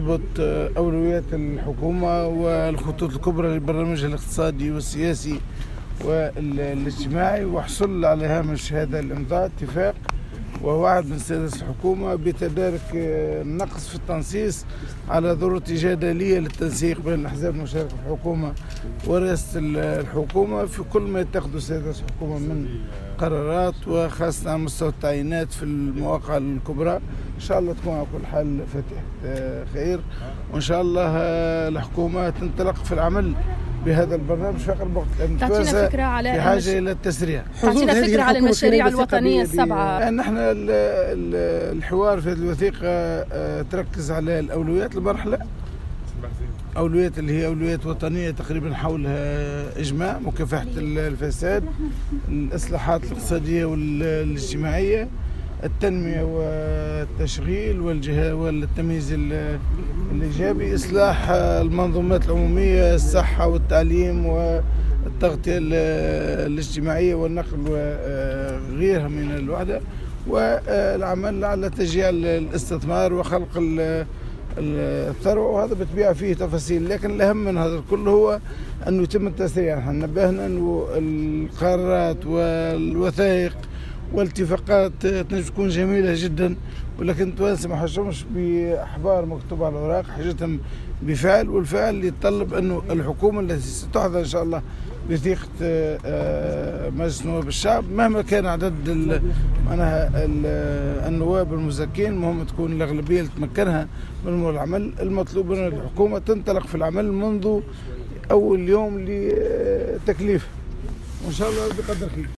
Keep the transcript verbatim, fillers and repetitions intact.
تضبط أولويات الحكومة والخطوط الكبرى للبرنامج الاقتصادي والسياسي والاجتماعي، وحصل على هامش هذا الإمضاء اتفاق ووعد من سيادة الحكومة بتدارك النقص في التنصيص على ضرورة إيجاد آلية للتنسيق بين الأحزاب المشاركة في الحكومة ورئاسة الحكومة في كل ما يتخذه سيادة الحكومة من قرارات، وخاصة على مستوى التعيينات في المواقع الكبرى. إن شاء الله تكون على كل حال فاتحة خير، وإن شاء الله الحكومة تنطلق في العمل بهذا البرنامج في أقرب وقت، لأن تعطينا فكرة على في حاجة إلى التسريع. تعطينا فكرة على المشاريع الوطنية السبعة. نحن الحوار في هذه الوثيقة تركز على الأولويات المرحلة، أولويات اللي هي أولويات وطنية تقريبا حولها إجماع: مكافحة الفساد، الإصلاحات الاقتصادية والاجتماعية، التنمية والتشغيل والتمييز الإيجابي، إصلاح المنظومات العمومية، الصحة والتعليم والتغطية الاجتماعية والنقل وغيرها من الوحدة، والعمل على تشجيع الاستثمار وخلق الثروة. وهذا بتبيع فيه تفاصيل، لكن الأهم من هذا كله هو أنه يتم التسريع. احنا نبهنا أنه القرارات والوثائق والاتفاقات تنجم تكون جميلة جدا، ولكن التوانسة ما حاجتهمش بأحبار مكتوبة على الأوراق، حاجتهم بفعل، والفعل يتطلب أنه الحكومة التي ستحظى إن شاء الله بثقة مجلس نواب الشعب، مهما كان عدد معناها النواب المزكين، المهم تكون الأغلبية اللي تمكنها من العمل. المطلوب من الحكومة تنطلق في العمل منذ أول يوم لتكليف، وإن شاء الله بقدر خير.